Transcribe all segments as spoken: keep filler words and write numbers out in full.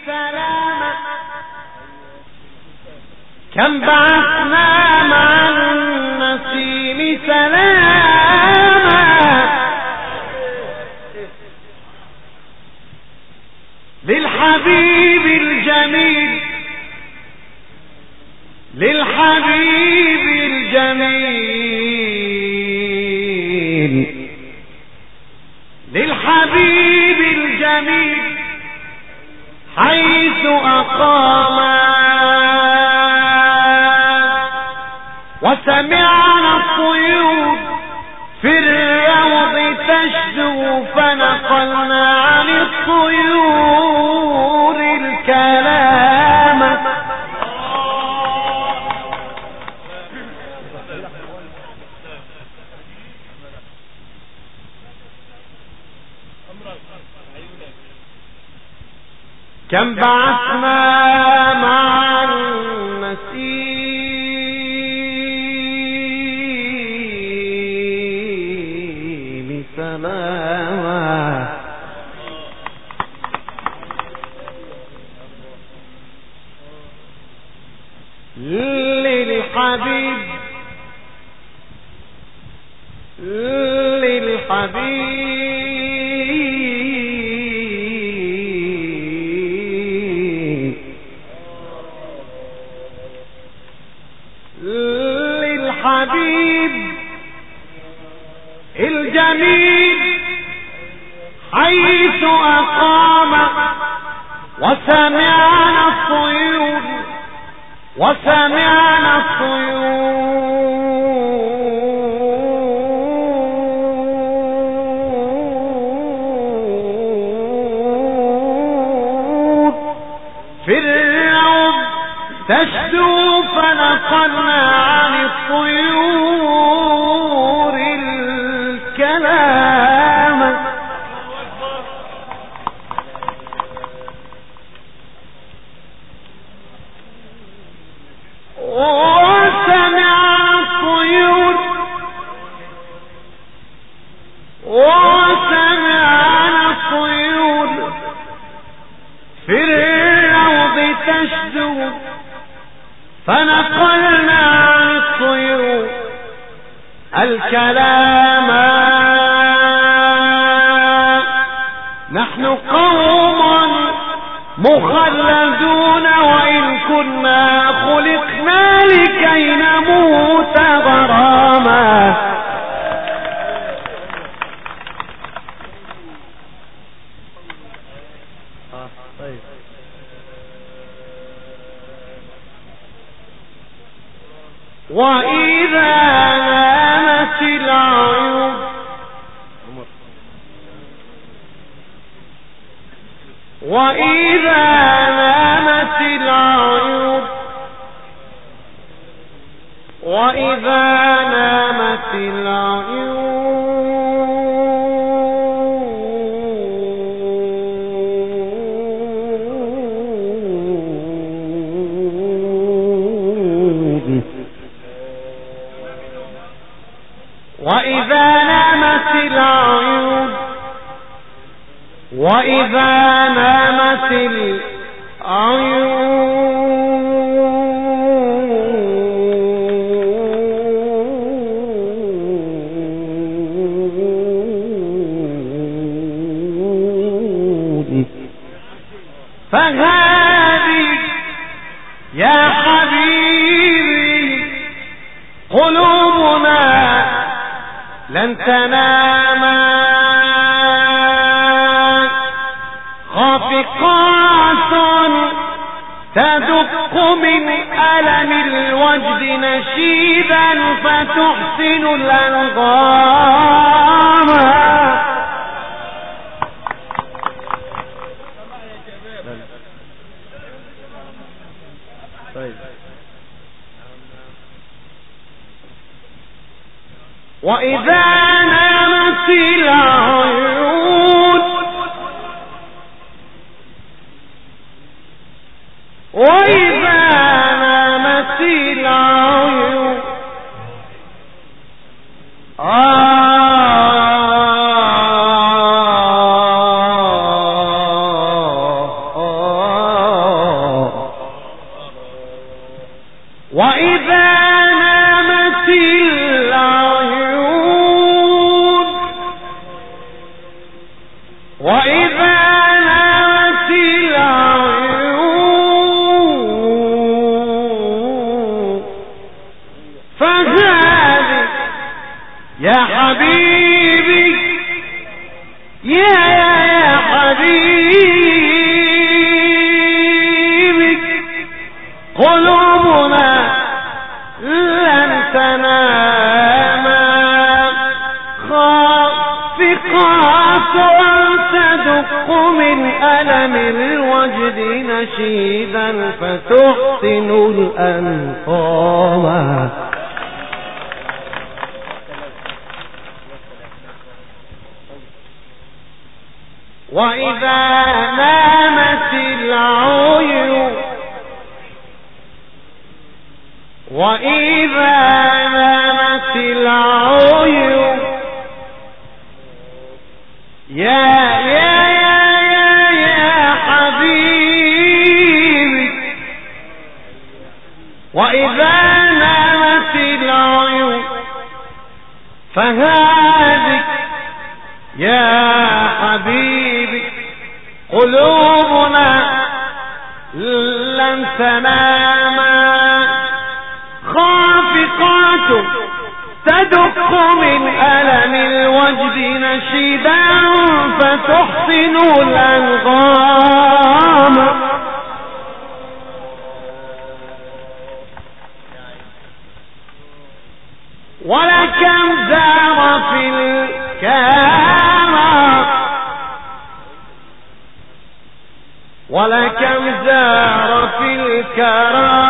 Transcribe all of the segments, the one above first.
سلاما كم بعثنا مع النسيم سلاما للحبيب الجميل للحبيب الجميل للحبيب الجميل حيث أقام وسمعنا الطيور في الروض تشدو فنقلنا عن الطيور الكلام كم بعثنا مع النسيم سلاما للحبيب للحبيب للحبيب الجميل حيث أقام وسمعنا الطيور وسمعنا الطيور في الروض تشدو فنقلنا عن الطيور الكلام وسمعنا الطيور وسمعنا الطيور في الروض تشدو فنقلنا عن الطيور الكلام نحن قوم مخلدون وإن كنا خلقنا لكي نموت غراما وإذا نامت العيون وإذا نامت العيون وإذا نامت العيون وإذا نامت العيون وإذا نامت العيون فهذه يا حبيبي قلوبنا لن تنام خافقات تدق من ألم الوجد نشيدا فتحسن الأنغام وإذا نامت العيون وإذا نامت العيون آه وإذا نامت العيون فهذه يا حبيبي يا يا حبيبي قلوبنا لن تنام خافقات تدق من ألم الوجد نشيدا فتحسن الأنقام. وإذا نامت العيون وإذا نامت العيون يا يا يا يا يا حبيبي وإذا نامت العيون فهذه يا حبيبي قلوبنا لن تنام خافقات تدق من ألم الوجد نشيدا فتحسن الأنغام. ولكم زار في الكرى ولكم زار في الكرى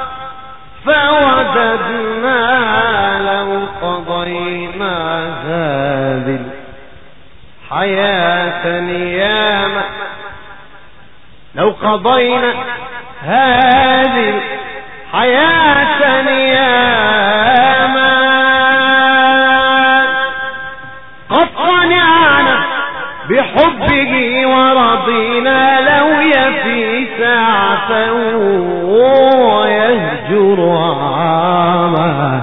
فوددنا لو قضينا هذه الحياة نياما لو قضينا هذه الحياة نياما قد قنعنا بحبه ورضينا لو يفي ساعة ويهجر عاما.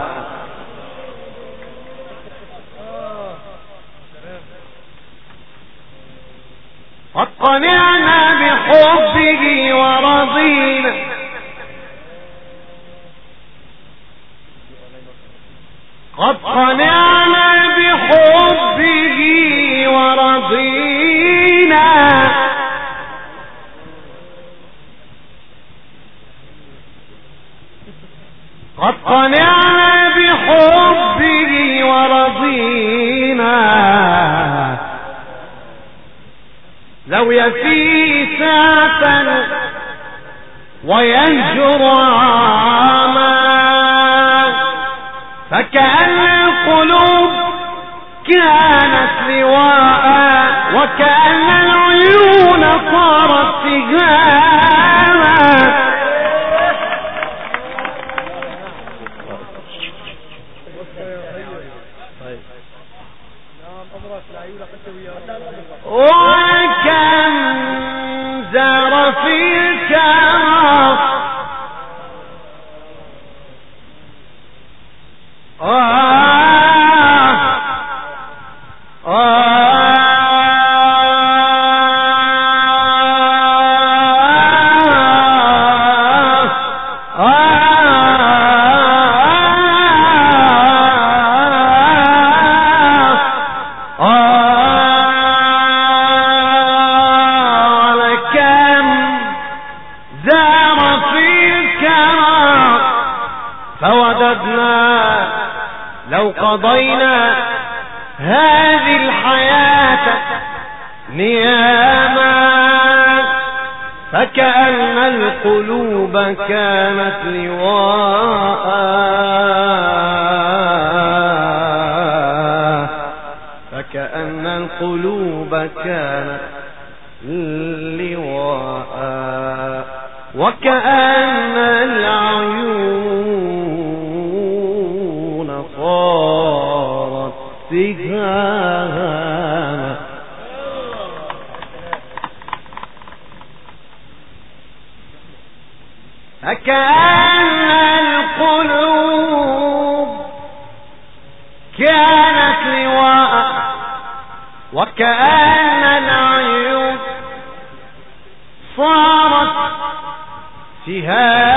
قد قنعنا بحبه ورضينا قد قنعنا بحبه ورضينا قد قنعنا بحبه ورضينا لو يفي ساعة ويهجر عاما فكأن القلوب كانت لواء وكأن العيون صارت سهاما. وكم زار في الكرى آه آه لو قضينا هذه الحياة نياما فكأن القلوب كانت لواء فكأن القلوب كانت لواء وكأن العيون صارت سهاما. فكأن القلوب كانت لواء وكأن العيون صارت سهام